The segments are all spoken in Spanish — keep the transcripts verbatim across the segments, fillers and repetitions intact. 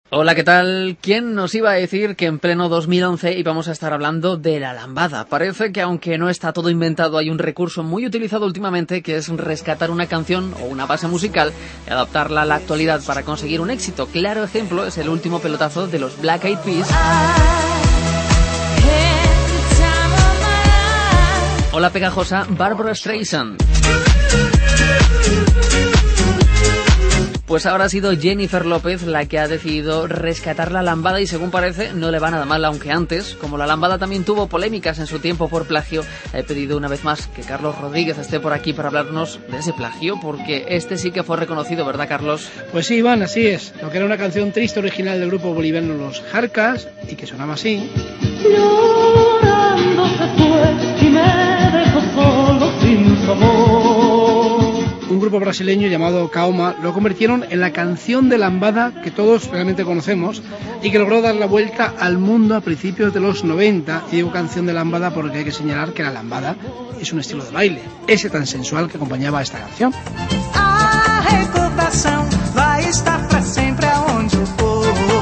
Hola, ¿qué tal? ¿Quién nos iba a decir que en pleno dos mil once íbamos a estar hablando de la lambada? Parece que aunque no está todo inventado, hay un recurso muy utilizado últimamente que es rescatar una canción o una base musical y adaptarla a la actualidad para conseguir un éxito. Claro ejemplo es el último pelotazo de los Black Eyed Peas o la pegajosa Barbra Streisand. Pues ahora ha sido Jennifer López la que ha decidido rescatar la lambada y según parece no le va nada mal, aunque antes, como la lambada también tuvo polémicas en su tiempo por plagio, he pedido una vez más que Carlos Rodríguez esté por aquí para hablarnos de ese plagio, porque este sí que fue reconocido, ¿verdad, Carlos? Pues sí, Iván, así es. Lo que era una canción triste original del grupo boliviano Los Jarcas y que sonaba así. Llorando se fue y me dejó solo sin su amor. Un grupo brasileño llamado Kaoma lo convirtieron en la canción de lambada que todos realmente conocemos y que logró dar la vuelta al mundo a principios de los noventa. Y digo canción de lambada porque hay que señalar que la lambada es un estilo de baile, ese tan sensual que acompañaba a esta canción. A recordação vai estar para sempre aonde eu for.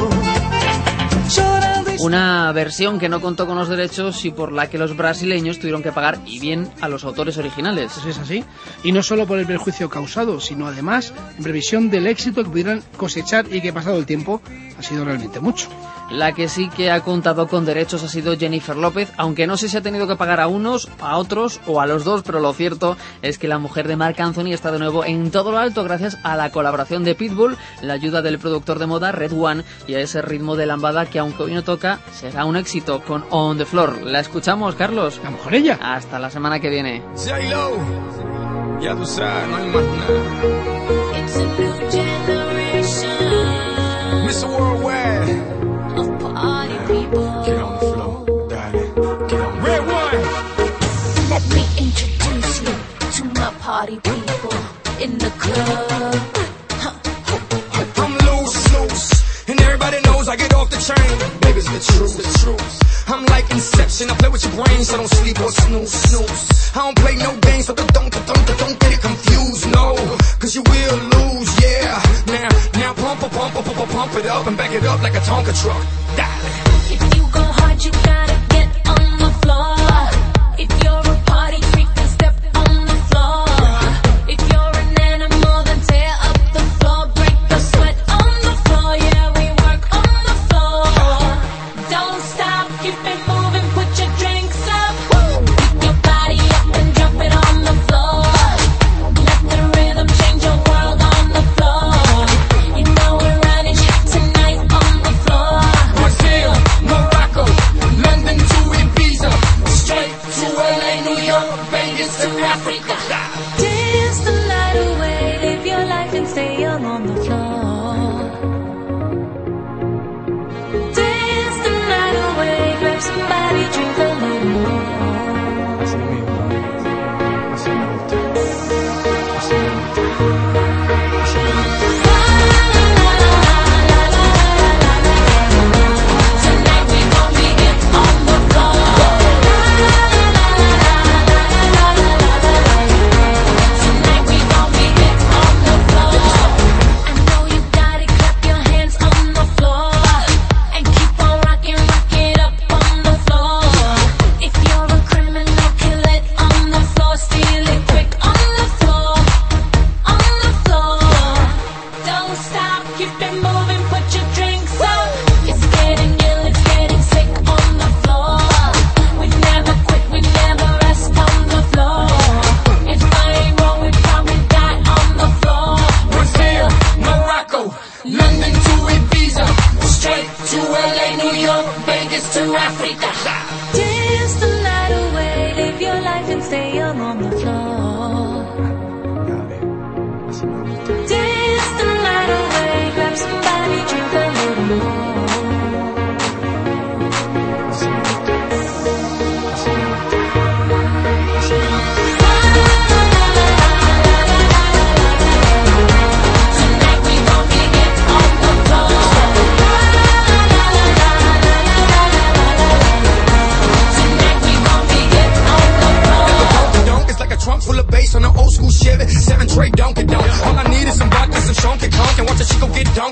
Una versión que no contó con los derechos y por la que los brasileños tuvieron que pagar, y bien, a los autores originales. Eso es así. Y no solo por el perjuicio causado, sino además en previsión del éxito que pudieran cosechar y que pasado el tiempo ha sido realmente mucho. La que sí que ha contado con derechos ha sido Jennifer López, aunque no sé si ha tenido que pagar a unos, a otros o a los dos, pero lo cierto es que la mujer de Marc Anthony está de nuevo en todo lo alto gracias a la colaboración de Pitbull, la ayuda del productor de moda Red One y a ese ritmo de lambada que aunque hoy no toca, será un éxito con On The Floor. ¿La escuchamos, Carlos? A lo mejor ella. Hasta la semana que viene. J-Lo, ya tú sabes, no hay más nada. It's a new generation. mister Worldwide. Of party people. Get on the floor, dale, get on the Red One. Let me introduce you to my party people in the club. I'm loose, loose, and everybody knows I get off the train. Baby's the truth, the truth. I'm like Inception, I play with your brain, so don't sleep or snooze, snooze. I don't play no games, so don't, don't, don't, don't get it confused, no, cause you will lose, yeah. Now, now pump, pump, pump, pump, pump, pump it up and back it up like a Tonka truck. Dale. If you go hard, you gotta get on the floor. If you're a party freak, then step on the floor. If you're an animal, then tear up the floor. Break the sweat on the floor, yeah, we work on the floor. Don't stop, keep it moving, put your drinks up. Pick your body up and drop it on the floor. Let the rhythm change your world on the floor. You know we're running tonight on the floor. Brazil, Morocco, London to Ibiza, straight to L A, New York, Vegas to Africa. Dance the night away, live your life and stay young on the floor. Dance the night away, grab somebody, drink a little more. Tonight we gon' begin on the floor. Tonight we gon' begin on the floor. I know you got it, clap your hands on the floor. And keep on rocking, rock it up on the floor. If you're a criminal, kill it on the floor. Steal it quick on the floor. On the floor. Don't stop, keep it moving, put your drinks up. It's getting ill, it's getting sick on the floor. We never quit, we never rest on the floor. If I ain't wrong, we probably die on the floor. Brazil, Morocco, London to Ibiza, straight to L A, New York, Vegas to Africa. Dance the night away, live your life and stay young on the floor. Dance the night away, grab somebody, drink a little more. Tonight we gon' begin on the floor. Tonight we gon' begin on the floor. Don't, it's like a trunk full of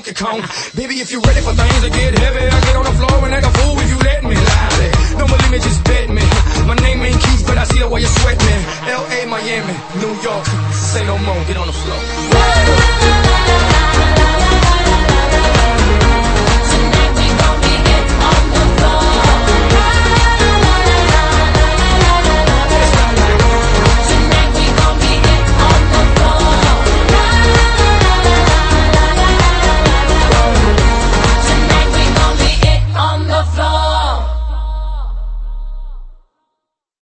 Donkey Kong. Baby, if you're ready for things to get heavy, I get on the floor and act a fool if you let me. Lie. Don't believe me, just bet me. My name ain't Keith, but I see the way you sweat me. L A, Miami, New York, say no more, get on the floor.